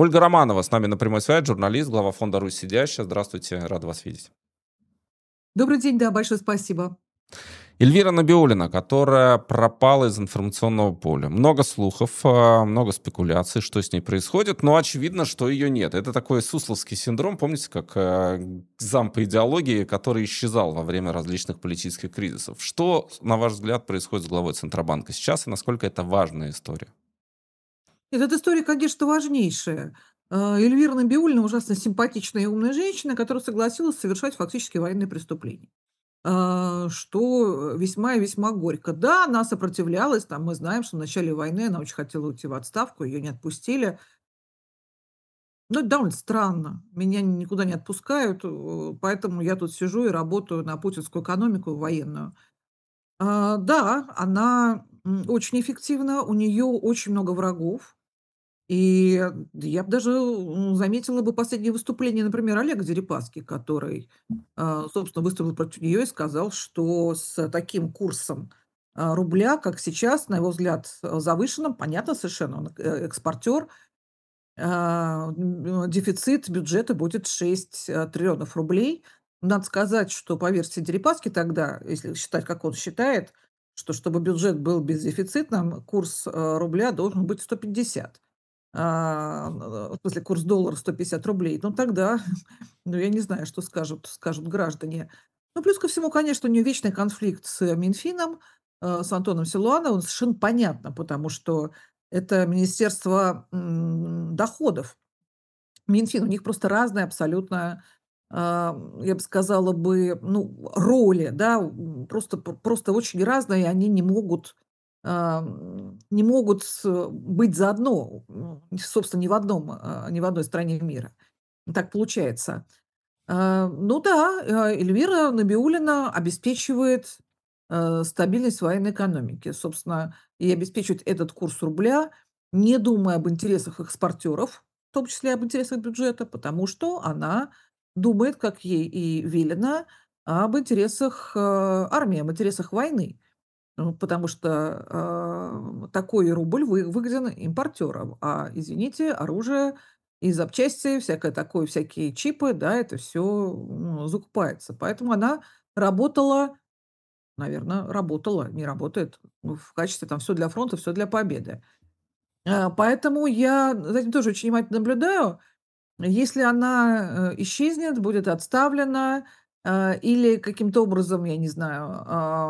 Ольга Романова с нами на прямой связи, журналист, глава фонда «Русь сидящая». Здравствуйте, рад вас видеть. Добрый день, да, большое спасибо. Эльвира Набиуллина, которая пропала из информационного поля. Много слухов, много спекуляций, что с ней происходит, но очевидно, что ее нет. Это такой сусловский синдром, помните, как зам по идеологии, который исчезал во время различных политических кризисов. Что, на ваш взгляд, происходит с главой Центробанка сейчас и насколько это важная история? Эта история, конечно, важнейшая. Эльвира Набиуллина ужасно симпатичная и умная женщина, которая согласилась совершать фактически военные преступления. Что весьма и весьма горько. Да, она сопротивлялась, там мы знаем, что в начале войны она очень хотела уйти в отставку, ее не отпустили. Но это довольно странно. Меня никуда не отпускают, поэтому я тут сижу и работаю на путинскую экономику военную. Да, она очень эффективна, у нее очень много врагов. И я бы даже, заметила бы последнее выступление, например, Олега Дерипаски, который, собственно, выступил против нее и сказал, что с таким курсом, рубля, как сейчас, на его взгляд, завышенным, понятно совершенно, он экспортер, дефицит бюджета будет 6 триллионов рублей. Надо сказать, что по версии Дерипаски тогда, если считать, как он считает, что чтобы бюджет был бездефицитным, курс, рубля должен быть 150. В смысле, курс доллара 150 рублей. Ну, тогда, ну, я не знаю, что скажут граждане. Ну, плюс ко всему, конечно, у нее вечный конфликт с Минфином, с Антоном Силуановым. Совершенно понятно, потому что это Министерство, доходов. Минфин, у них просто разные абсолютно, я бы сказала бы, ну, роли, да, просто очень разные, они не могут быть заодно, собственно, ни в одной стране мира. Так получается. Ну да, Эльвира Набиуллина обеспечивает, стабильность военной экономики. Собственно, и обеспечивает этот курс рубля, не думая об интересах экспортеров, в том числе об интересах бюджета, потому что она думает, как ей и велено, об интересах, армии, об интересах войны. Потому что, такой рубль выгоден импортерам. Извините, оружие и запчасти, всякое такое, всякие чипы, да, это все закупается. Поэтому она работала, наверное, работала, не работает, в качестве там все для фронта, все для победы. Поэтому я за этим тоже очень внимательно наблюдаю. Если она, исчезнет, будет отставлена, или каким-то образом, я не знаю,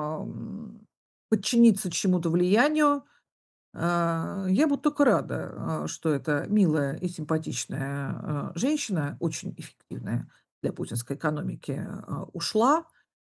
подчинится чему-то влиянию, я буду только рада, что эта милая и симпатичная, женщина, очень эффективная для путинской экономики, ушла,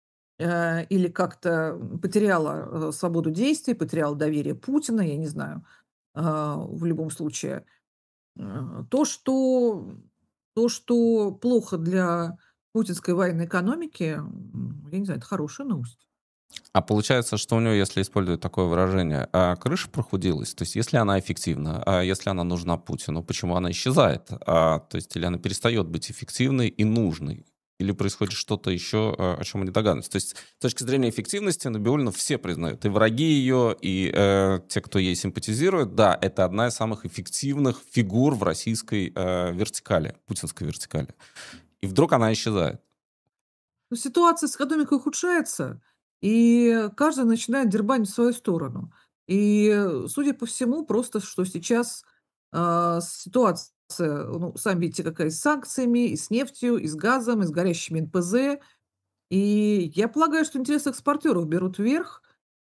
или как-то потеряла, свободу действий, потеряла доверие Путина, я не знаю. В любом случае. Э, то, что то, что плохо для путинской военной экономики, я не знаю, это хорошая новость. А получается, что у нее, если использовать такое выражение, крыша прохудилась? То есть если она эффективна, если она нужна Путину, почему она исчезает? То есть или она перестает быть эффективной и нужной? Или происходит что-то еще, о чем мы не догадываемся? То есть с точки зрения эффективности Набиуллину все признают. И враги ее, и те, кто ей симпатизирует. Да, это одна из самых эффективных фигур в российской вертикали, путинской вертикали. И вдруг она исчезает. Но ситуация с экономикой ухудшается, и каждый начинает дербанить в свою сторону. Судя по всему, просто что сейчас, ситуация, ну, сами видите, какая, и с санкциями, и с нефтью, и с газом, и с горящими НПЗ. И я полагаю, что интересы экспортеров берут верх,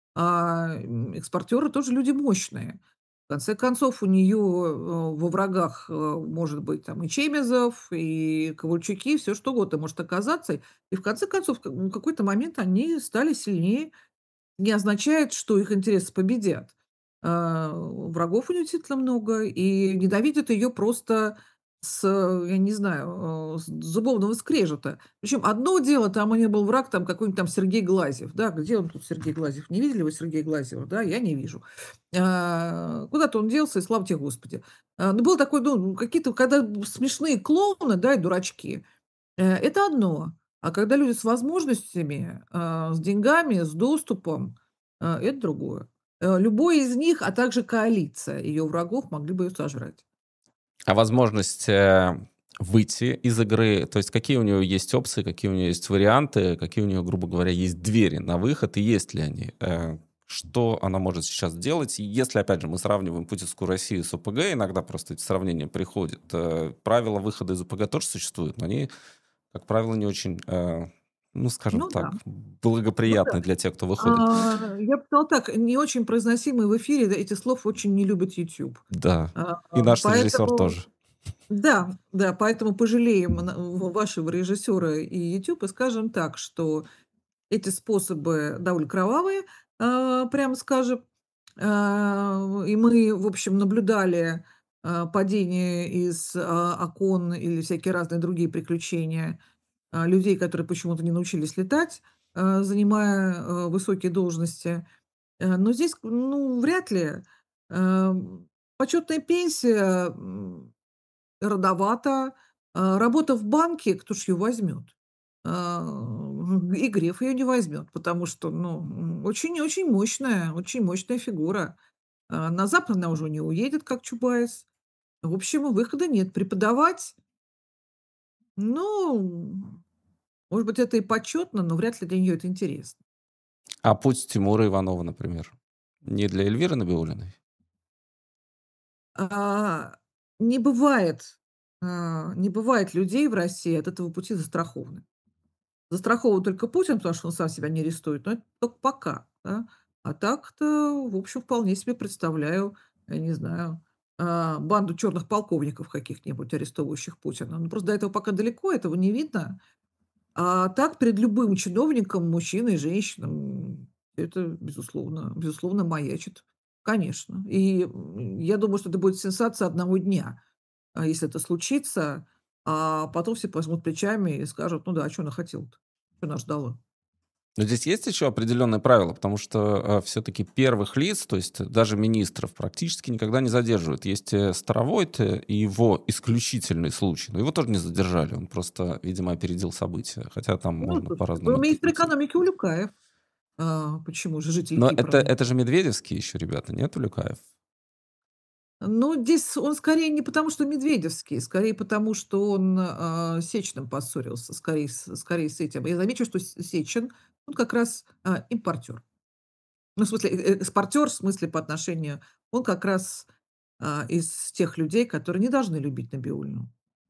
экспортеры тоже люди мощные. В конце концов, у нее во врагах может быть там и Чемезов, и Ковальчуки, все что угодно может оказаться. И в конце концов, в какой-то момент они стали сильнее. Не означает, что их интересы победят. Врагов у нее действительно много, и ненавидят ее просто я не знаю, с зубовного скрежета. Причем одно дело, там у нее был враг, там какой-нибудь там Сергей Глазьев, да, где он тут, Сергей Глазьев? Не видели вы Сергея Глазьева, да? Я не вижу. Куда-то он делся, и слава тебе Господи. Ну, был такой, ну, какие-то, когда смешные клоуны, да, и дурачки, это одно. А когда люди с возможностями, с деньгами, с доступом, это другое. Любой из них, а также коалиция ее врагов могли бы ее сожрать. А возможность, выйти из игры, то есть какие у нее есть опции, какие у нее есть варианты, какие у нее, грубо говоря, есть двери на выход и есть ли они? Что она может сейчас делать? И если, опять же, мы сравниваем путинскую Россию с ОПГ, иногда просто эти сравнения приходят. Правила выхода из ОПГ тоже существуют, но они, как правило, не очень, ну, скажем Ну да, так, ну да. благоприятны для тех, кто выходит. Я бы сказала так, не очень произносимые в эфире, эти слов очень не любит YouTube. Да, А, и наш режиссер Поэтому тоже. да, да, поэтому пожалеем вашего режиссера и YouTube и скажем так, что эти способы довольно кровавые, прямо скажем. И мы, в общем, наблюдали, падение из, окон или всякие разные другие приключения, людей, которые почему-то не научились летать, занимая, высокие должности. Но здесь, ну, вряд ли. Почетная пенсия, рановато. Работа в банке, кто ж ее возьмет? И Греф ее не возьмет, потому что, ну, очень мощная фигура. На Запад она уже не уедет, как Чубайс. В общем, выхода нет. Преподавать, ну, может быть, это и почетно, но вряд ли для нее это интересно. А путь Тимура Иванова, например, не для Эльвиры Набиуллиной? А, не бывает, не бывает людей в России от этого пути застрахованы. Застрахован только Путин, потому что он сам себя не арестует, но это только пока, да. А так-то, в общем, вполне себе представляю, я не знаю, банду черных полковников каких-нибудь, арестовывающих Путина. Ну, просто до этого пока далеко, этого не видно. А так перед любым чиновником, мужчиной и женщиной, это, безусловно, маячит. Конечно. И, я думаю, что это будет сенсация одного дня, если это случится, а потом все пожмут плечами и скажут: "Ну да, а чё она хотела-то? Чё она ждала?" Но здесь есть еще определенные правила, потому что все-таки первых лиц, то есть даже министров, практически никогда не задерживают. Есть Старовойт и его исключительный случай. Но его тоже не задержали, он просто, видимо, опередил события. Хотя там Ну, можно слушайте, по-разному был министр интерпретировать. экономики Улюкаев. Почему же житель Но Кипра? это же медведевские еще ребята, нет, Улюкаев? Ну, здесь он скорее не потому, что медведевский, скорее потому, что он, с Сечиным поссорился, скорее с этим. Я замечу, что Сечин, он как раз, импортер. Ну, в смысле, экспортер, в смысле, по отношению он как раз, из тех людей, которые не должны любить Набиуллину.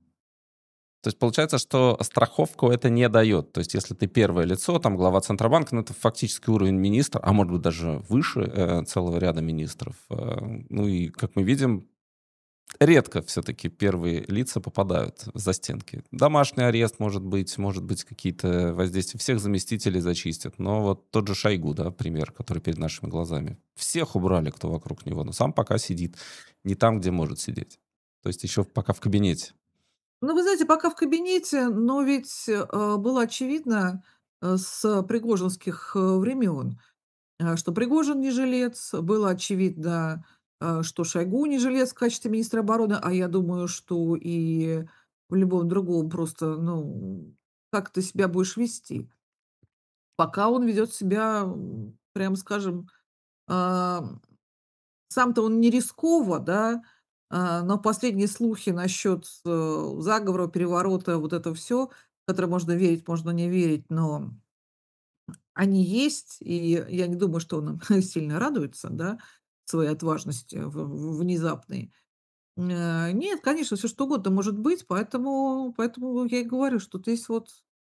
То есть получается, что страховку это не дает. То есть если ты первое лицо, там глава Центробанка, ну это фактически уровень министра, а может быть даже выше целого ряда министров. Ну и, как мы видим, редко все-таки первые лица попадают за стенки. Домашний арест может быть какие-то воздействия. Всех заместителей зачистят. Но вот тот же Шойгу, да, пример, который перед нашими глазами. Всех убрали, кто вокруг него, но сам пока сидит не там, где может сидеть. То есть еще пока в кабинете. Ну, вы знаете, пока в кабинете, но ведь, было очевидно, с пригожинских, времен, что Пригожин не жилец. Было очевидно, что Шойгу не жилец в качестве министра обороны, а я думаю, что и в любом другом просто, ну, как ты себя будешь вести. Пока он ведет себя, прямо скажем, а, сам-то он не рисково, да, но последние слухи насчет, заговора, переворота, вот это все, в которое можно верить, можно не верить, но они есть, и я не думаю, что он им сильно радуется, да, своей отважности внезапной. Нет, конечно, все что угодно может быть, поэтому я и говорю, что здесь вот,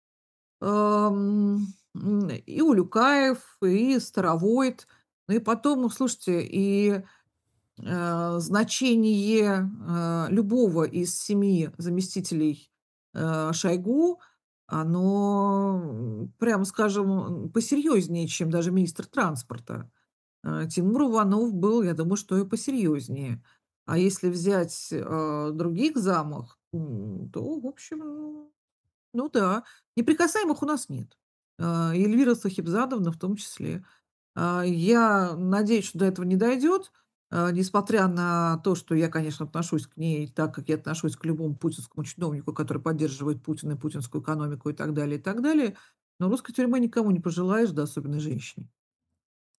и Улюкаев, и Старовойт, ну и потом, ну, слушайте, и значение, любого из семи заместителей, Шойгу, оно, прямо скажем, посерьезнее, чем даже министр транспорта. Тимур Иванов был, я думаю, что и посерьезнее. А если взять, других замов, то, в общем, ну да, неприкасаемых у нас нет. И Эльвира Сахибзадовна в том числе. Я надеюсь, что до этого не дойдет, несмотря на то, что я, конечно, отношусь к ней так, как я отношусь к любому путинскому чиновнику, который поддерживает Путина и путинскую экономику и так далее, и так далее. Но русской тюрьмы никому не пожелаешь, да особенно женщине.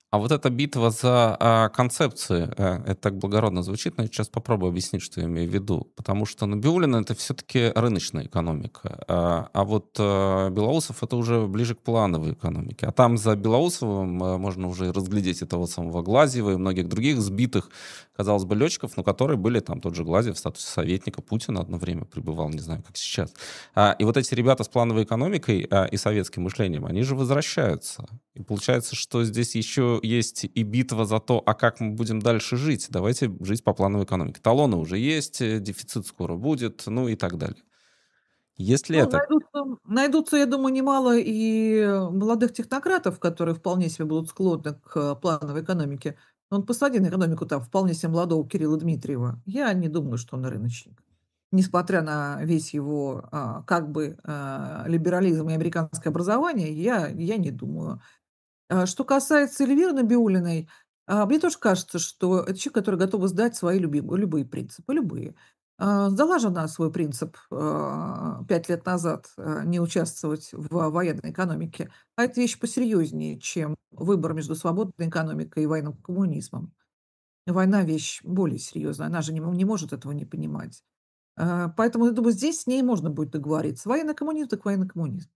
А вот эта битва за, концепции, это так благородно звучит, но я сейчас попробую объяснить, что я имею в виду. Потому что Набиуллина — это все-таки рыночная экономика, а вот, Белоусов — это уже ближе к плановой экономике. А там за Белоусовым, можно уже разглядеть этого самого Глазьева и многих других сбитых, казалось бы, летчиков, но которые были там, тот же Глазьев в статусе советника Путина одно время пребывал, не знаю, как сейчас. И вот эти ребята с плановой экономикой, и советским мышлением, они же возвращаются. И получается, что здесь еще есть и битва за то, а как мы будем дальше жить. Давайте жить по плановой экономике. Талоны уже есть, дефицит скоро будет, ну и так далее. Если Ну, это... найдутся, я думаю, немало и молодых технократов, которые вполне себе будут склонны к плановой экономике. Он посади на экономику там вполне себе молодого Кирилла Дмитриева. Я не думаю, что он рыночник. Несмотря на весь его, как бы, либерализм и американское образование, я не думаю. Что касается Эльвиры Набиуллиной, мне тоже кажется, что это человек, который готов сдать свои любые принципы, любые. Сдала же она свой принцип 5 лет назад не участвовать в военной экономике. А это вещь посерьезнее, чем выбор между свободной экономикой и военным коммунизмом. Война вещь более серьезная, она же не может этого не понимать. Поэтому, я думаю, здесь с ней можно будет договориться. Военный коммунизм так военный коммунизм.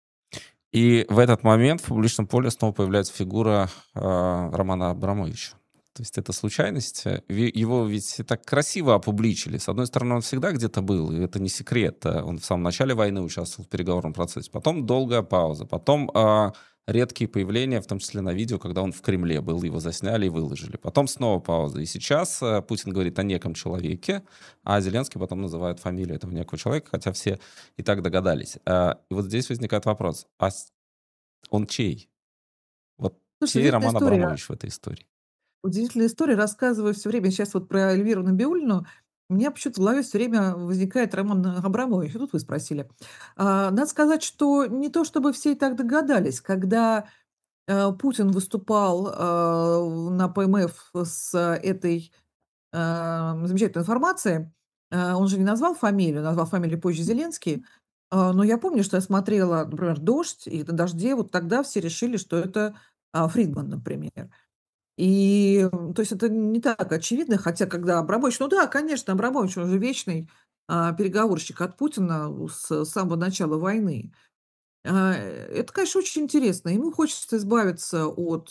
И в этот момент в публичном поле снова появляется фигура Романа Абрамовича. То есть это случайность. Его ведь так красиво опубличили. С одной стороны, он всегда где-то был, и это не секрет. Он в самом начале войны участвовал в переговорном процессе. Потом долгая пауза. Потом редкие появления, в том числе на видео, когда он в Кремле был, его засняли и выложили. Потом снова пауза. И сейчас Путин говорит о неком человеке, а Зеленский потом называет фамилию этого некого человека, хотя все и так догадались. И вот здесь возникает вопрос, он чей? Вот Слушай, чей удивительная Роман история. Абрамович в этой истории? Удивительная история. Рассказываю все время сейчас вот про Эльвиру Набиуллину. У меня почему-то в голове все время возникает Роман Абрамович. И тут вы спросили. Надо сказать, что не то чтобы все и так догадались, когда, Путин выступал, на ПМФ с этой, замечательной информацией. Он же не назвал фамилию, назвал фамилию позже Зеленский. Но я помню, что я смотрела, например, "Дождь", и на "Дожде" вот тогда все решили, что это, Фридман, например. То есть это не так очевидно, хотя когда Абрамович, ну да, конечно, Абрамович, он же вечный, переговорщик от Путина с самого начала войны. Это, конечно, очень интересно. Ему хочется избавиться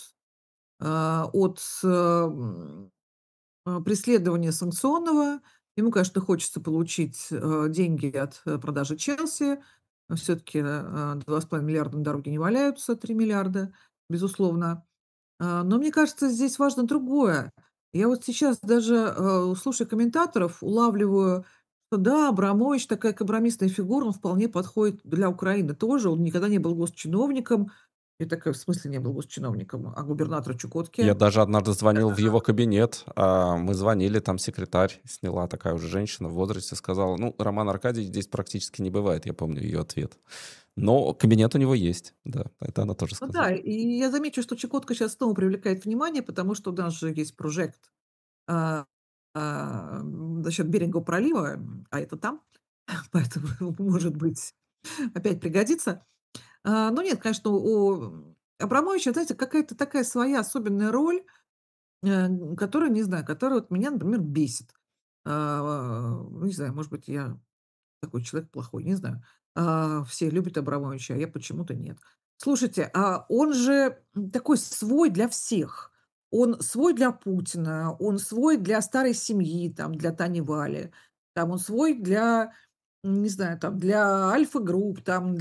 от преследования санкционного. Ему, конечно, хочется получить, деньги от, продажи Челси. Все таки 2,5 миллиарда на дороге не валяются, 3 миллиарда, безусловно. Но мне кажется, здесь важно другое. Я вот сейчас даже, слушая комментаторов, улавливаю, что да, Абрамович такая компромиссная фигура, он вполне подходит для Украины тоже. Он никогда не был госчиновником. Я такая: "В смысле не был госчиновником? А губернатор Я Чукотки?" даже однажды звонил в его кабинет, мы звонили, там секретарь сняла, такая уже женщина в возрасте, сказала, ну, Роман Аркадьевич здесь практически не бывает, я помню ее ответ. Но кабинет у него есть, да, это она тоже Ну сказала. да, и я замечу, что Чукотка сейчас снова привлекает внимание, потому что у нас же есть прожект, а, за счет Берингового пролива, а это там, поэтому, может быть, опять пригодится. Ну нет, конечно, у Абрамовича, знаете, какая-то такая своя особенная роль, которая, не знаю, которая вот меня, например, бесит. Не знаю, может быть, я такой человек плохой, не знаю. Все любят Абрамовича, а я почему-то нет. Слушайте, он же такой свой для всех. Он свой для Путина, он свой для старой семьи, там, для Тани Вали, там, он свой для, не знаю, там, для Альфа-групп, там,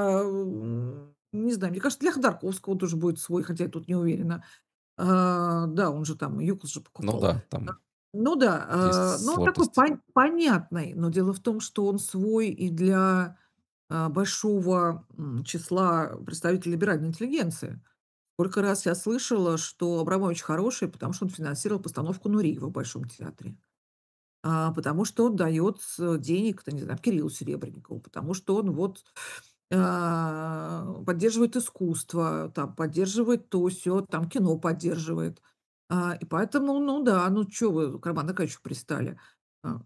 не знаю, мне кажется, для Ходорковского тоже будет свой, хотя я тут не уверена. Да, он же там ЮКОС же Ну покупал. да, там Ну да, есть но он такой сложности. понятный, но дело в том, что он свой и для, большого, числа представителей либеральной интеллигенции. Сколько раз я слышала, что Абрамович хороший, потому что он финансировал постановку "Нуриева" в Большом театре, потому что он дает денег, там, не знаю, Кириллу Серебренникову, потому что он вот, поддерживает искусство, там, поддерживает то сё, там, кино поддерживает. И поэтому, ну да, ну чё вы к Роману Аркадьевичу пристали? А,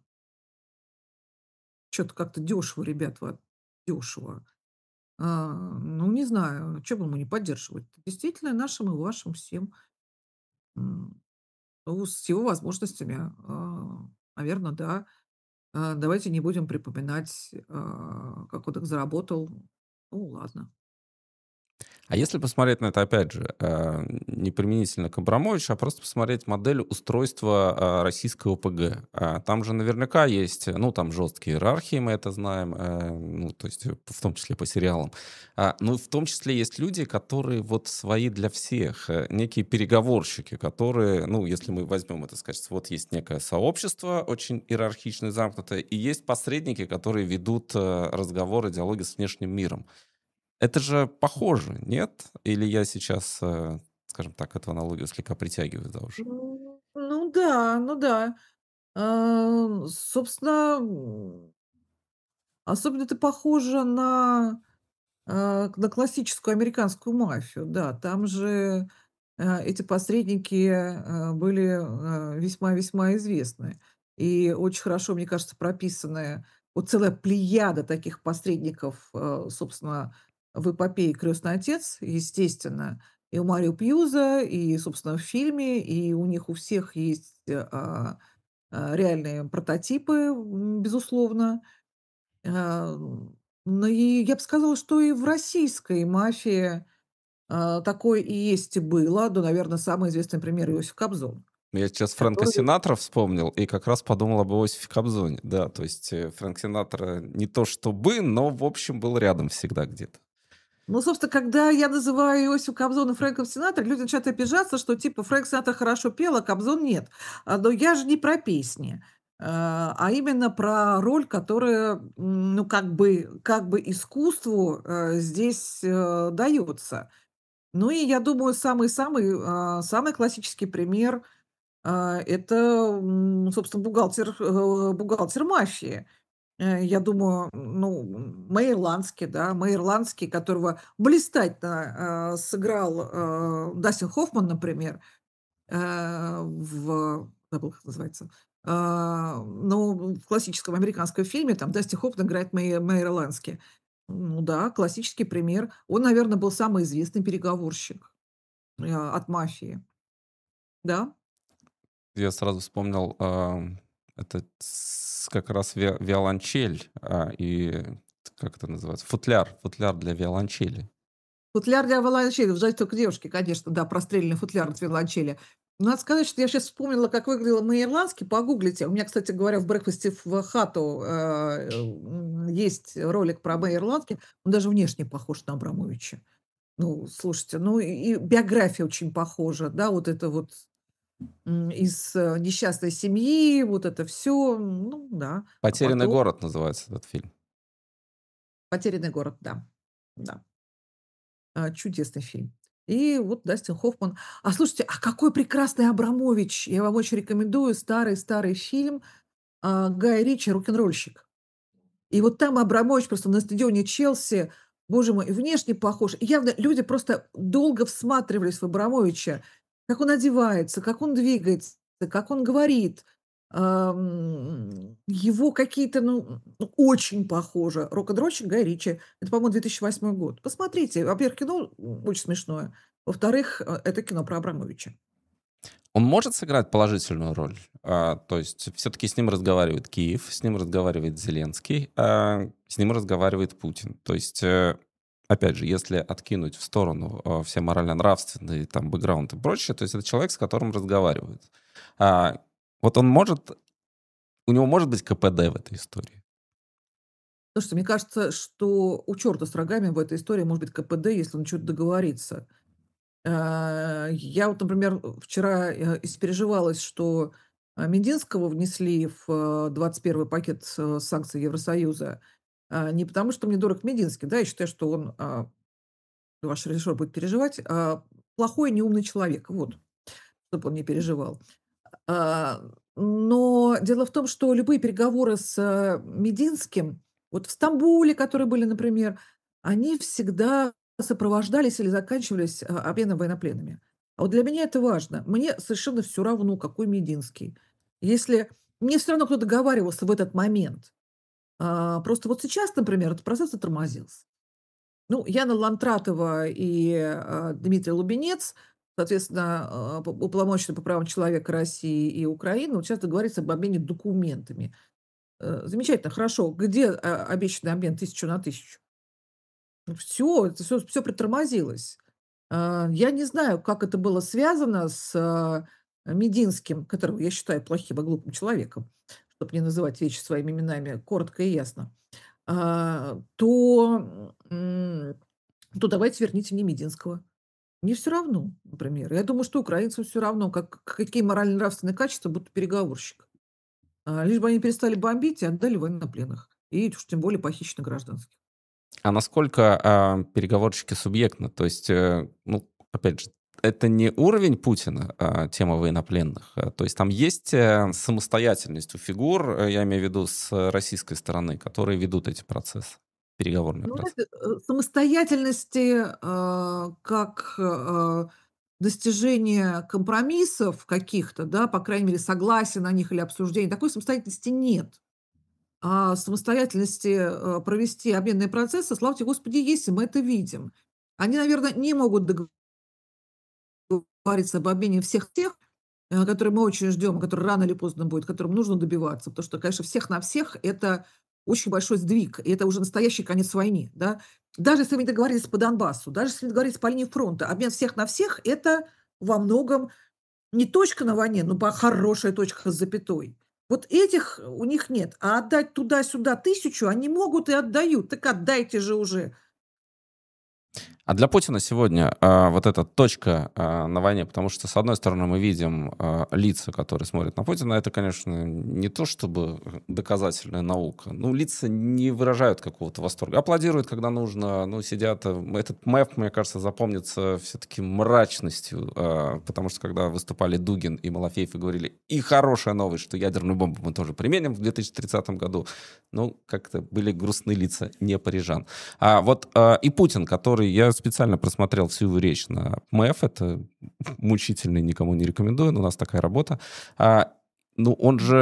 Чё-то как-то дешево, ребят, вот дешево. Ну, не знаю, чё бы ему не поддерживать? Действительно, нашим и вашим всем. М, ну, с его возможностями, наверно, да. Давайте не будем припоминать, как он их заработал. Ну, ладно. А если посмотреть на это, опять же, не применительно к Абрамовичу, а просто посмотреть модель устройства российской ОПГ. Там же наверняка есть, ну, там жесткие иерархии, мы это знаем, ну, то есть в том числе по сериалам. Ну, в том числе есть люди, которые вот свои для всех, некие переговорщики, которые, ну, если мы возьмем это, сказать, вот есть некое сообщество, очень иерархичное, замкнутое, и есть посредники, которые ведут разговоры, диалоги с внешним миром. Это же похоже, нет? Или я сейчас, скажем так, эту аналогию слегка притягиваю за уши? Ну да, ну да. Собственно, особенно это похоже на классическую американскую мафию. Да, там же, эти посредники, были, весьма-весьма известны. И очень хорошо, мне кажется, прописаны вот целая плеяда таких посредников, собственно, в эпопее "Крестный отец", естественно. И у Марио Пьюза, и, собственно, в фильме, и у них у всех есть, реальные прототипы, безусловно. А, ну и я бы сказала, что и в российской мафии, такое и есть и было. Да, наверно, самый известный пример — Иосиф Кобзон, Я сейчас Фрэнка который Синатра вспомнил и как раз подумал об Иосифе Кобзоне. Да, то есть Фрэнк Синатра не то чтобы, но, в общем, был рядом всегда где-то. ну, собственно, когда я называю Иосифа Кобзона Фрэнком Синатрой, люди начинают обижаться, что типа Фрэнк Синатра хорошо пел, а Кобзон нет. Но я же не про песни, а именно про роль, которая, ну, как бы искусству, здесь, дается. Ну и я думаю, самый классический пример, это, собственно, бухгалтер мафии. Я думаю, ну, Мейер Лански, да, Мейер Лански, которого блистательно, сыграл, Дастин Хоффман, например, забыла, как называется, ну, в классическом американском фильме, там Дастин Хоффман играет Мейера Лански. Ну да, классический пример. Он, наверно, был самый известный переговорщик, от мафии. Да. Я сразу вспомнил, это как раз виолончель, и как это называется? Футляр для виолончели. Футляр для виолончели. "В только девушки", конечно, да, простреленный футляр от виолончели. Надо сказать, что я сейчас вспомнила, как выглядела Майя Ирландский. Погуглите. У меня, кстати говоря, в "Брекфасте в хату", есть ролик про Майя Ирландский. Он даже внешне похож на Абрамовича. Ну, слушайте, ну и биография очень похожа, да, вот это вот, из, несчастной семьи, вот это все, ну да. А «Потерянный потом город» называется этот фильм. "Потерянный город", да, да. Чудесный фильм. И вот Дастин Хоффман. Слушайте, какой прекрасный Абрамович! Я вам очень рекомендую старый-старый фильм, Гая Ричи "Рок-н-ролльщик". И вот там Абрамович просто на стадионе Челси, боже мой, внешне похож. И явно люди просто долго всматривались в Абрамовича, как он одевается, как он двигается, как он говорит. Его какие-то, ну, очень похожи. "Рок-н-ролльщик" Гай Ричи. Это, по-моему, 2008 год. Посмотрите. Во-первых, кино очень смешное. Во-вторых, это кино про Абрамовича. Он может сыграть положительную роль? То есть все-таки с ним разговаривает Киев, с ним разговаривает Зеленский, с ним разговаривает Путин. То есть, опять же, если откинуть в сторону все морально-нравственные, там, бэкграунд и прочее, то есть это человек, с которым разговаривают. А, вот он может, у него может быть КПД в этой истории? Слушайте, мне кажется, что у черта с рогами в этой истории может быть КПД, если он чё-то договорится. Я вот, например, вчера, испереживалась, что, Мединского внесли в, 21 пакет санкций Евросоюза. Не потому, что мне дорог Мединский, да, я считаю, что он, ваш режиссер будет переживать, плохой, неумный человек, вот, чтобы он не переживал. А, но дело в том, что любые переговоры с, Мединским, вот в Стамбуле, которые были, например, они всегда сопровождались или заканчивались, обменом военнопленными. А вот для меня это важно. Мне совершенно все равно, какой Мединский. Если мне все равно, кто договаривался в этот момент. Просто вот сейчас, например, этот процесс затормозился. Ну, Яна Лантратова и, Дмитрий Лубенец, соответственно, уполномоченный по правам человека России и Украины, вот сейчас договориться об обмене документами. Замечательно, хорошо. Где, обещанный обмен 1000 на 1000? Все, это все притормозилось. Я не знаю, как это было связано с, Мединским, которого я считаю плохим и глупым человеком, чтобы не называть вещи своими именами коротко и ясно. То давайте верните мне Мединского. Мне все равно, например. Я думаю, что украинцам все равно, какие морально-нравственные качества будут переговорщик. Лишь бы они перестали бомбить и отдали военнопленных. И уж тем более похищенных гражданских. А насколько переговорщики субъектны? То есть, ну, опять же, это не уровень Путина, тема военнопленных. То есть там есть самостоятельность у фигур, я имею в виду с российской стороны, которые ведут эти процессы, переговорные Ну, процессы. знаете, самостоятельности, как, достижения компромиссов каких-то, да, по крайней мере, согласия на них или обсуждения, такой самостоятельности нет. А самостоятельности, провести обменные процессы, слава тебе Господи, есть, и мы это видим. Они, наверное, не могут договориться об обмене всех тех, которые мы очень ждем, который рано или поздно будет, которым нужно добиваться. Потому что, конечно, всех на всех — это очень большой сдвиг, и это уже настоящий конец войны, да. Даже если мы договорились по Донбассу, даже если мы договорились по линии фронта, обмен всех на всех — это во многом не точка на войне, но хорошая точка с запятой. Вот этих у них нет. А отдать туда-сюда 1000 они могут и отдают. Так отдайте же уже. А для Путина сегодня вот эта точка на войне, потому что, с одной стороны, мы видим лица, которые смотрят на Путина, это, конечно, не то чтобы доказательная наука. Ну, лица не выражают какого-то восторга. Аплодируют, когда нужно, ну, сидят. Этот МЭФ, мне кажется, запомнится все-таки мрачностью, потому что, когда выступали Дугин и Малафеев и говорили, и хорошая новость, что ядерную бомбу мы тоже применим в 2030 году, ну, как-то были грустные лица не парижан. И Путин, который... Я специально просмотрел всю его речь на МФ. Это мучительно, никому не рекомендую, но у нас такая работа. Ну,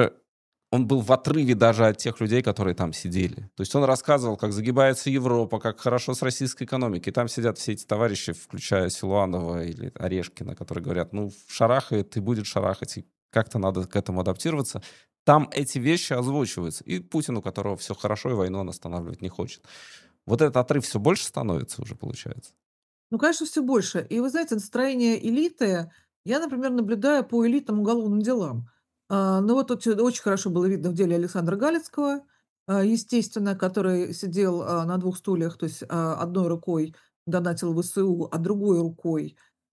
он был в отрыве даже от тех людей, которые там сидели. То есть он рассказывал, как загибается Европа, как хорошо с российской экономикой. И там сидят все эти товарищи, включая Силуанова или Орешкина, которые говорят, ну, шарахает и будет шарахать, и как-то надо к этому адаптироваться. Там эти вещи озвучиваются. И Путин, у которого все хорошо, и войну он останавливать не хочет. Вот этот отрыв все больше становится уже, получается? Ну, конечно, все больше. И вы знаете, настроение элиты я, например, наблюдаю по элитным уголовным делам. Ну, вот тут очень хорошо было видно в деле Александра Галицкого, естественно, который сидел, на двух стульях, то есть, одной рукой донатил в ВСУ, а другой рукой,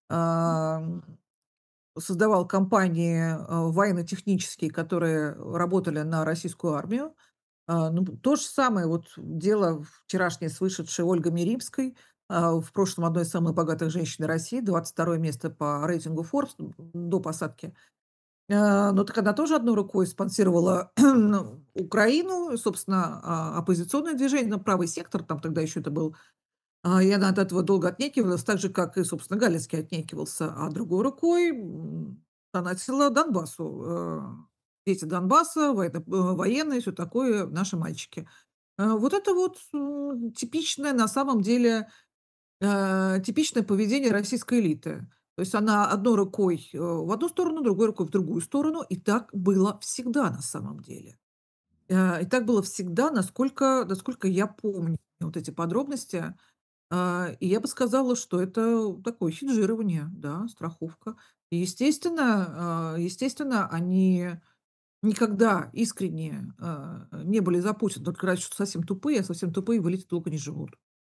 ам, создавал компании, военно-технические, которые работали на российскую армию. Ну, то же самое вот дело вчерашнее с вышедшей Ольгой Миримской, в прошлом одной из самых богатых женщин России, 22 место по рейтингу Forbes до посадки. Но так она тоже одной рукой спонсировала ну, Украину, собственно, оппозиционное движение, ну, правый сектор, там тогда еще это был. И она от этого долго отнекивалась, так же, как и, собственно, Галицкий отнекивался, а другой рукой донатила Донбассу. Дети Донбасса, военные, все такое, наши мальчики. Вот это вот типичное, на самом деле, типичное поведение российской элиты. То есть она одной рукой в одну сторону, другой рукой в другую сторону. И так было всегда на самом деле. И так было всегда, насколько я помню вот эти подробности. И я бы сказала, что это такое хеджирование, да, страховка. И, естественно, они никогда искренне, не были за Путина, только говорят, что совсем тупые, а совсем тупые в элите долго не живут.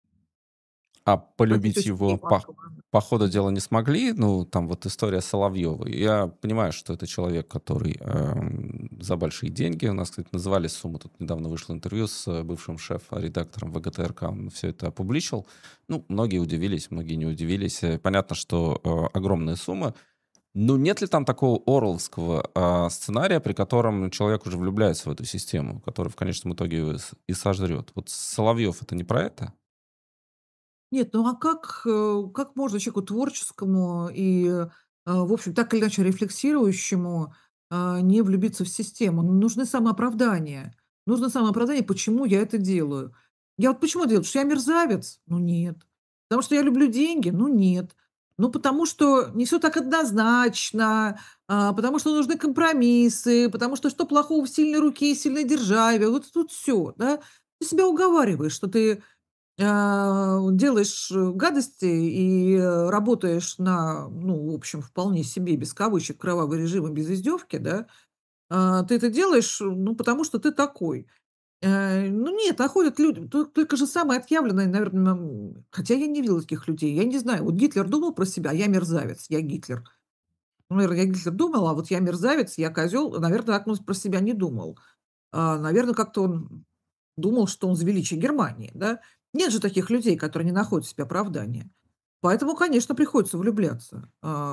А Как и полюбить тёща его Ефанкова. по ходу Мгм. дела не смогли? Ну, там вот история Соловьёвой. Я понимаю, что это человек, который за большие деньги. У нас, кстати, называли сумму. Тут недавно вышло интервью с бывшим шеф-редактором ВГТРК. Он все это опубличил. Ну, многие удивились, многие не удивились. Понятно, что огромная сумма. Но нет ли там такого орловского сценария, при котором человек уже влюбляется в эту систему, который в конечном итоге его и сожрет? Вот Соловьев это не про это? Нет, ну а как можно человеку творческому и, в общем, так или иначе рефлексирующему, не влюбиться в систему? Ну, нужны самооправдания. Нужно самооправдание, почему я это делаю. Я вот почему делаю? Потому что я мерзавец? Ну, нет. Потому что я люблю деньги? Ну, нет. Ну, потому что не все так однозначно, потому что нужны компромиссы, потому что плохого в сильной руке и сильной державе. Вот тут все, да. Ты себя уговариваешь, что ты, делаешь, гадости и, работаешь на, ну, в общем, вполне себе, без кавычек, кровавый режим и без издевки, да. Ты это делаешь, ну, потому что ты такой. Ну нет, а ходят люди, только же самые отъявленные, наверно, хотя я не видела таких людей. Я не знаю, вот Гитлер думал про себя: "Я мерзавец, я Гитлер". Ну, наверно, я Гитлер думал, а вот я мерзавец, я козел, наверно, так он про себя не думал. Наверно, как-то он думал, что он за величие Германии, да. Нет же таких людей, которые не находят в себе оправдания. Поэтому, конечно, приходится влюбляться.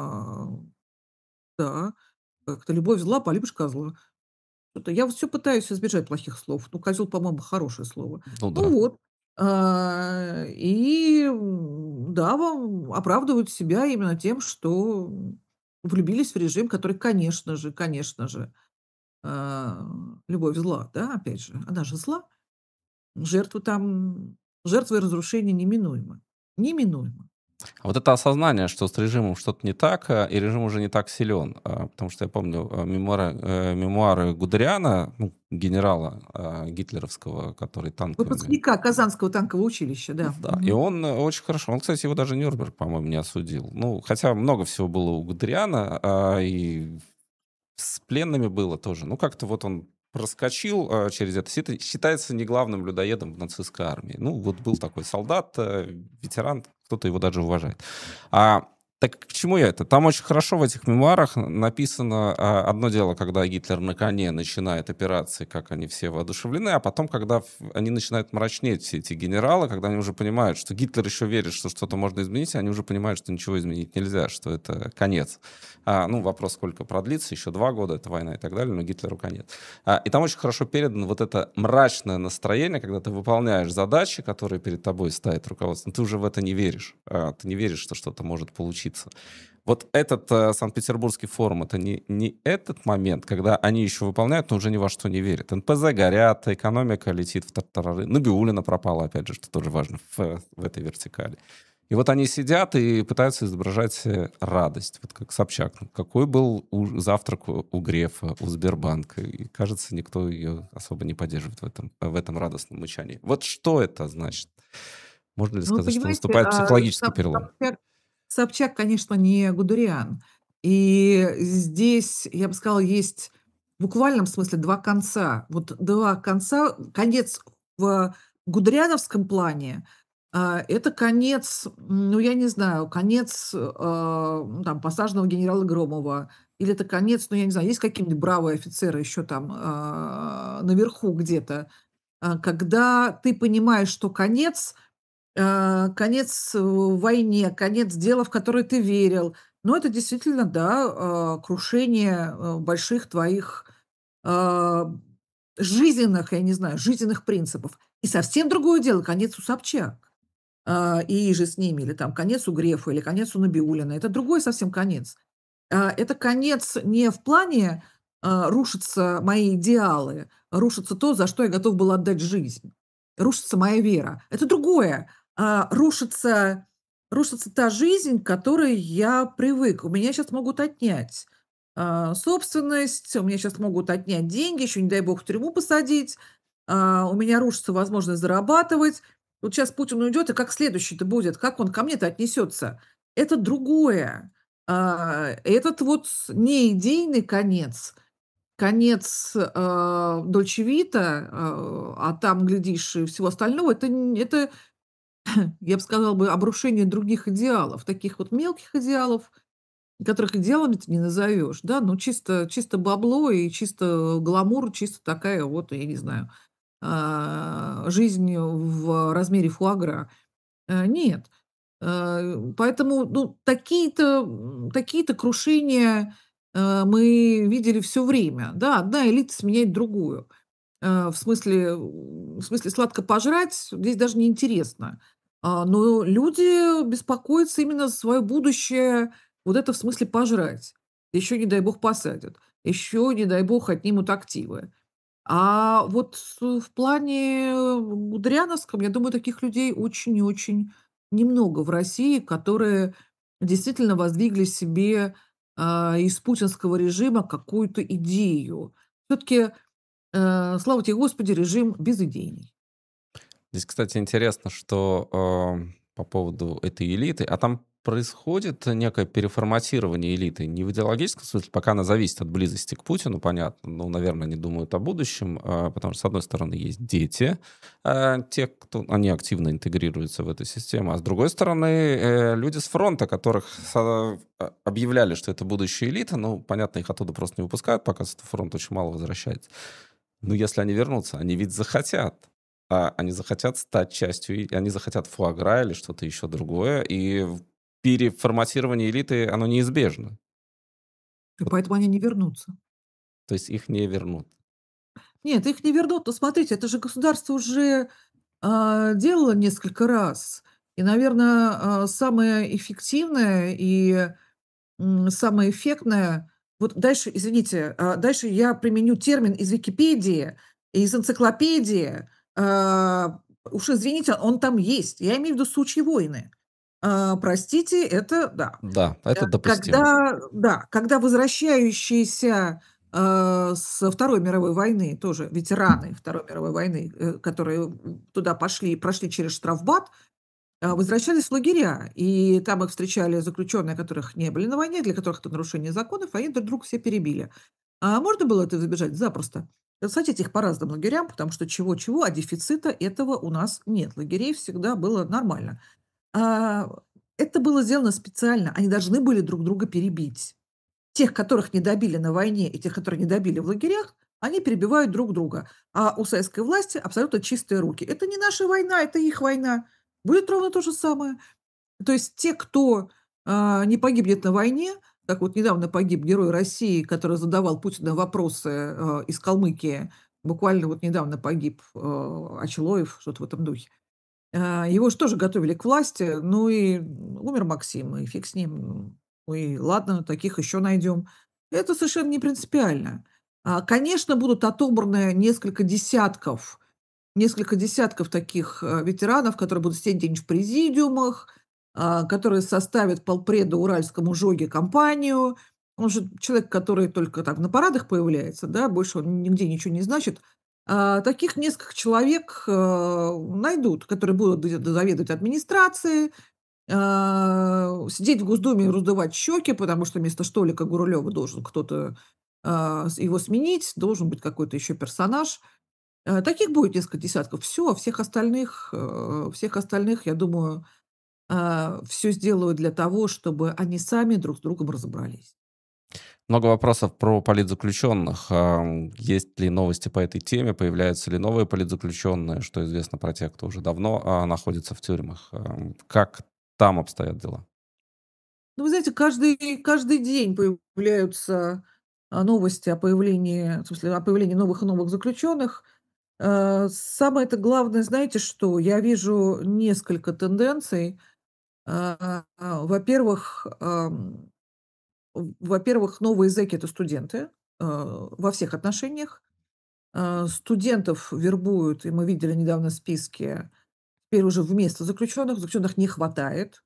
Да, как-то любовь зла, полюбишь козла. Что-то я вот всё пытаюсь избежать плохих слов. Ну, козел, по-моему, хорошее слово. Ну Ну да. вот, да, оправдывают себя именно тем, что влюбились в режим, который, конечно же, а, любовь зла, да, опять же, она же зла. Жертвы там жертвы и разрушения неминуемы. Неминуемо. А вот это осознание, что с режимом что-то не так, и режим уже не так силен. Потому что я помню мемуары Гудериана, ну, генерала гитлеровского, который танковыми. Выпускника Казанского танкового училища, да. Да, и Мгм. он очень хорошо. Он, кстати, его даже Нюрнберг, по-моему, не осудил. Ну, хотя много всего было у Гудериана, и с пленными было тоже. Ну, как-то вот он проскочил через это. Считается не главным людоедом в нацистской армии. Ну, вот был такой солдат, ветеран, кто-то его даже уважает. А, так к чему я это? Там очень хорошо в этих мемуарах написано одно дело, когда Гитлер на коне начинает операции, как они все воодушевлены, а потом, когда они начинают мрачнеть, все эти генералы, когда они уже понимают, что Гитлер еще верит, что что-то можно изменить, они уже понимают, что ничего изменить нельзя, что это конец. Ну, вопрос, сколько продлится, еще 2 года, это война и так далее, но Гитлеру конец. И там очень хорошо передано вот это мрачное настроение, когда ты выполняешь задачи, которые перед тобой ставит руководство, но ты уже в это не веришь. Ты не веришь, что что-то может получиться. Вот этот Санкт-Петербургский форум, это не этот момент, когда они еще выполняют, но уже ни во что не верят. НПЗ горят, экономика летит в тартарары. Набиуллина пропала, опять же, что тоже важно в этой вертикали. И вот они сидят и пытаются изображать радость. Вот как Собчак. Ну, какой был завтрак у Грефа, у Сбербанка. И, кажется, никто ее особо не поддерживает в этом радостном мычании. Вот что это значит? Можно ли Ну, вы сказать, что понимаете, наступает психологический перелом? Собчак, конечно, не Гудериан. И здесь, я бы сказала, есть в буквальном смысле 2 конца. Вот 2 конца. Конец в гудериановском плане, это конец, ну, я не знаю, конец, ну, там, посаженного генерала Громова, или это конец, ну, я не знаю, есть какие-нибудь бравые офицеры еще там, наверху где-то, когда ты понимаешь, что конец войне, конец дела, в которое ты верил. Но это действительно, да, крушение, больших твоих, а, жизненных, я не знаю, жизненных принципов. И совсем другое дело — конец у Собчак, и же с ними, или там конец у Грефа, или конец у Набиуллина. Это другой совсем конец. Это конец не в плане, рушатся мои идеалы, рушится то, за что я готов был отдать жизнь, рушится моя вера. Это другое. Рушится та жизнь, к которой я привык. У меня сейчас могут отнять, собственность, у меня сейчас могут отнять деньги, еще, не дай бог, в тюрьму посадить, у меня рушится возможность зарабатывать. Вот сейчас Путин уйдет, и как следующий-то будет? Как он ко мне-то отнесется? Это другое. Этот вот не идейный конец, конец, Дольче Вита, а там, глядишь, и всего остального — это, я бы сказала бы, обрушение других идеалов, таких вот мелких идеалов, которых идеалами ты не назовешь, да, ну, чисто бабло и чисто гламур, чисто такая вот, я не знаю, жизнь в размере фуагра. Нет. Поэтому, ну, такие-то крушения, мы видели все время. Да, одна элита сменяет другую. В смысле сладко пожрать здесь даже не интересно. Но люди беспокоятся именно за свое будущее. Вот это в смысле пожрать. Еще, не дай бог, посадят. Еще, не дай бог, отнимут активы. А вот в плане гудериановском, я думаю, таких людей очень и очень немного в России, которые действительно воздвигли себе, из путинского режима какую-то идею. Все таки слава тебе Господи, режим безыдейный. Здесь, кстати, интересно, что по поводу этой элиты, а там происходит некое переформатирование элиты не в идеологическом смысле, пока она зависит от близости к Путину, понятно, ну, наверное, они думают о будущем, потому что, с одной стороны, есть дети, те, кто, они активно интегрируются в эту систему, а с другой стороны, люди с фронта, которых объявляли, что это будущая элита, ну, понятно, их оттуда просто не выпускают, пока с фронта очень мало возвращается. Но если они вернутся, они ведь захотят. Они захотят стать частью, и они захотят фуагра или что-то еще другое. И переформатирование элиты, оно неизбежно. И Вот, поэтому они не вернутся. то есть их не вернут. Нет, их не вернут. Но смотрите, это же государство уже, делало несколько раз. И, наверное, самое эффективное и, самое эффектное вот дальше, извините, дальше я применю термин из "Википедии", из энциклопедии. Уж извините, он там есть. Я имею в виду "Сучьи войны". Простите, это да. Да, это допустимо. Когда возвращающиеся, со Второй мировой войны, тоже ветераны Второй мировой войны, которые, туда пошли, прошли через штрафбат, возвращались в лагеря. И там их встречали заключенные, которых не были на войне, для которых это нарушение законов, и они друг друга все перебили. А можно было это избежать? Запросто. Садить их по разным лагерям, потому что чего-чего, а дефицита этого у нас нет. Лагерей всегда было нормально. А, это было сделано специально. Они должны были друг друга перебить. Тех, которых не добили на войне, и тех, которые не добили в лагерях, они перебивают друг друга. А у советской власти абсолютно чистые руки. Это не наша война, это их война. Будет ровно то же самое. То есть те, кто, не погибнет на войне, как вот недавно погиб герой России, который задавал Путину вопросы, из Калмыкии, буквально вот недавно погиб, Ачалоев, что-то в этом духе. Его же тоже готовили к власти, ну и умер Максим, и фиг с ним. Ну и ладно, таких еще найдем. Это совершенно не принципиально. Конечно, будут отобраны несколько десятков таких, ветеранов, которые будут сидеть где-нибудь в президиумах, которые составят полпреду уральскому Жоге компанию. Он же человек, который только так на парадах появляется, да, больше он нигде ничего не значит. Таких несколько человек, найдут, которые будут заведовать администрацией, сидеть в Госдуме и раздувать щеки, потому что вместо Штолика Гурулева должен кто-то, его сменить, должен быть какой-то еще персонаж. Таких будет несколько десятков. Все, всех остальных, я думаю, все сделают для того, чтобы они сами друг с другом разобрались. Много вопросов про политзаключенных. Есть ли новости по этой теме? Появляются ли новые политзаключенные? Что известно про тех, кто уже давно находится в тюрьмах? Как там обстоят дела? Ну, вы знаете, каждый день появляются, новости о появлении, в смысле, о появлении новых и новых заключенных. Самое-то главное, знаете что? Я вижу несколько тенденций. Во-первых, новые зэки — это студенты, во всех отношениях. Студентов вербуют, и мы видели недавно списки, теперь уже вместо заключенных. Заключенных не хватает.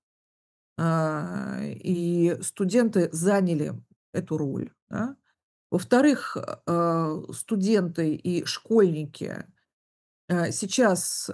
И студенты заняли эту роль, да. Во-вторых, студенты и школьники, сейчас,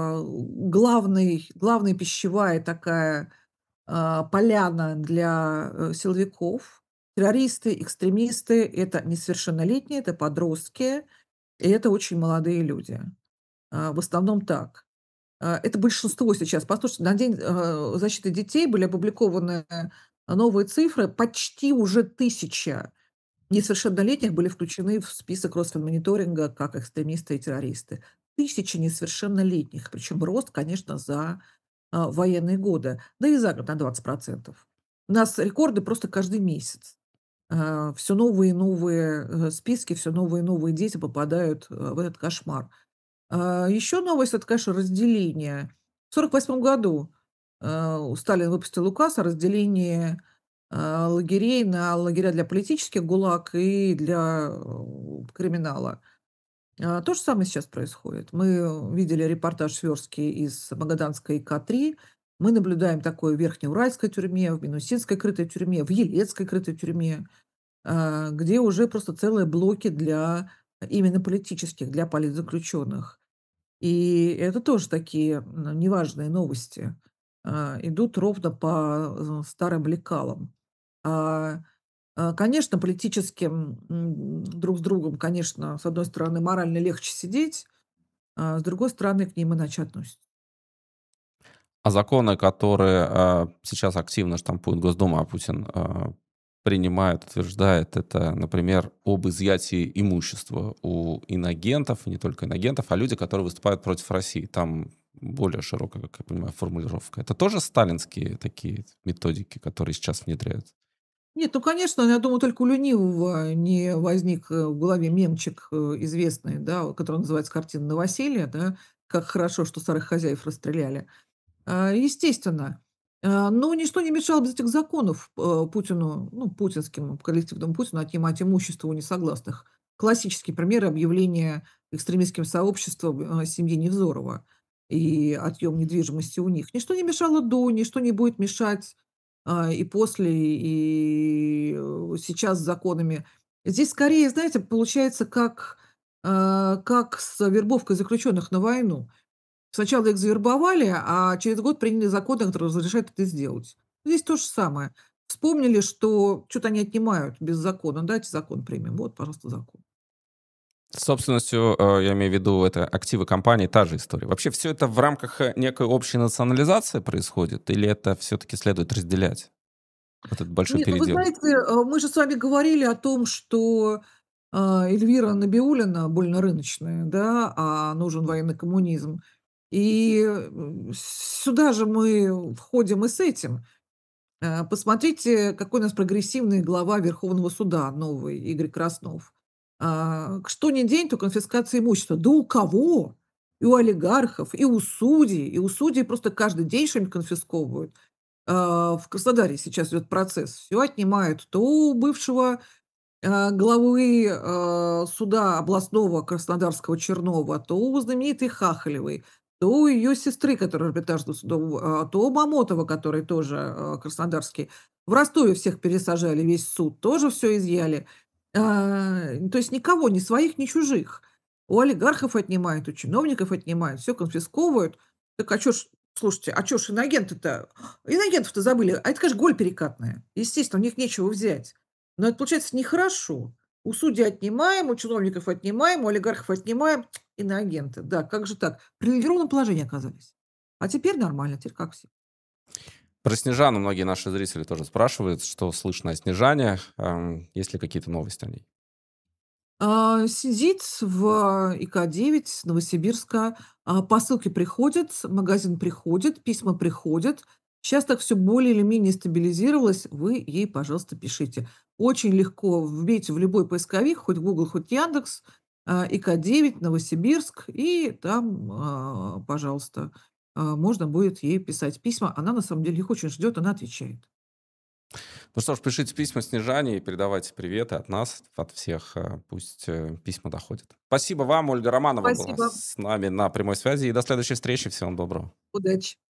главная пищевая такая, поляна для, силовиков. Террористы, экстремисты — это несовершеннолетние, это подростки, и это очень молодые люди. В основном так. Это большинство сейчас. Послушайте, на День, защиты детей были опубликованы, новые цифры. Почти уже 1000 несовершеннолетних были включены в список Росфинмониторинга как экстремисты и террористы. 1000 несовершеннолетних, причем рост, конечно, за, военные годы, да и за год на 20%. У нас рекорды просто каждый месяц. Все новые и новые, списки, все новые и новые дети попадают, в этот кошмар. Еще новость — это, конечно, разделение. В 1948 году, Сталин выпустил указ о разделении, лагерей на лагеря для политических ГУЛАГ и для, криминала. То же самое сейчас происходит. Мы видели репортаж сверстки из Магаданской К-3. Мы наблюдаем такое в Верхнеуральской тюрьме, в Минусинской крытой тюрьме, в Елецкой крытой тюрьме, где уже просто целые блоки для именно политических, для политзаключенных. И это тоже такие, неважные новости. Идут ровно по, старым лекалам. А, Конечно, политическим, друг с другом, конечно, с одной стороны, морально легче сидеть, а с другой стороны, к ним иначе относятся. А законы, которые сейчас активно штампует Госдума, а Путин принимает, утверждает, это, например, об изъятии имущества у инагентов, и не только инагентов, а люди, которые выступают против России. Там более широкая, как я понимаю, формулировка. Это тоже сталинские такие методики, которые сейчас внедряются? Нет, ну, конечно, я думаю, только у ленивого не возник, в голове мемчик, известный, да, который называется "Картина новоселья", да, "Как хорошо, что старых хозяев расстреляли". Естественно. Но ничто не мешало без этих законов, Путину, ну, путинским коллективному Путину отнимать имущество у несогласных. Классический пример объявления экстремистским сообществом, семьи Невзорова и отъем недвижимости у них. Ничто не мешало до, ничто не будет мешать, и после, и, сейчас с законами. Здесь скорее, знаете, получается, как с вербовкой заключенных на войну. Сначала их завербовали, а через год приняли законы, которые разрешают это сделать. Здесь то же самое. Вспомнили, что что то они отнимают без закона. Дайте закон примем. Вот, пожалуйста, закон. С собственностью, я имею в виду, это активы компании, та же история. Вообще все это в рамках некой общей национализации происходит, или это все-таки следует разделять? Вот этот большой Нет, ну вы передел. знаете, мы же с вами говорили о том, что, Эльвира Набиуллина больно рыночная, да, а нужен военный коммунизм. И, сюда же мы входим и с этим. Посмотрите, какой у нас прогрессивный глава Верховного суда новый, Игорь Краснов. Что ни день, то конфискация имущества. Да у кого? И у олигархов, и у судей. И у судей просто каждый день что-нибудь конфисковывают. В Краснодаре сейчас идет процесс. Все отнимают. То у бывшего главы, суда областного краснодарского Чернова, то у знаменитой Хахалевой, то у ее сестры, которая арбитражным судом, то у Мамотова, который тоже, краснодарский. В Ростове всех пересажали, весь суд, тоже все изъяли. То есть никого, ни своих, ни чужих. У олигархов отнимают, у чиновников отнимают, все конфисковывают. Так а чё ж, слушайте, а чё ж инагенты-то? Инагентов-то забыли, а это, конечно, голь перекатная. Естественно, у них нечего взять. Но это получается нехорошо. У судей отнимаем, у чиновников отнимаем, у олигархов отнимаем, иноагенты. Да, как же так? В привилегированном положении оказались. А теперь нормально, теперь как все. Про Снежану многие наши зрители тоже спрашивают, что слышно о Снежане, есть ли какие-то новости о ней? Сидит в ИК-9 Новосибирска. Посылки приходят, магазин приходит, письма приходят. Сейчас так все более или менее стабилизировалось. Вы ей, пожалуйста, пишите. Очень легко вбейте в любой поисковик, хоть Google, хоть Яндекс, ИК-9 Новосибирск, и там, пожалуйста, можно будет ей писать письма. Она на самом деле их очень ждет, она отвечает. Ну что ж, пишите письма Снежане и передавайте приветы от нас, от всех. Пусть письма доходят. Спасибо вам. Ольга Романова была Спасибо. с нами на прямой связи. И до следующей встречи. Всего вам доброго. Удачи.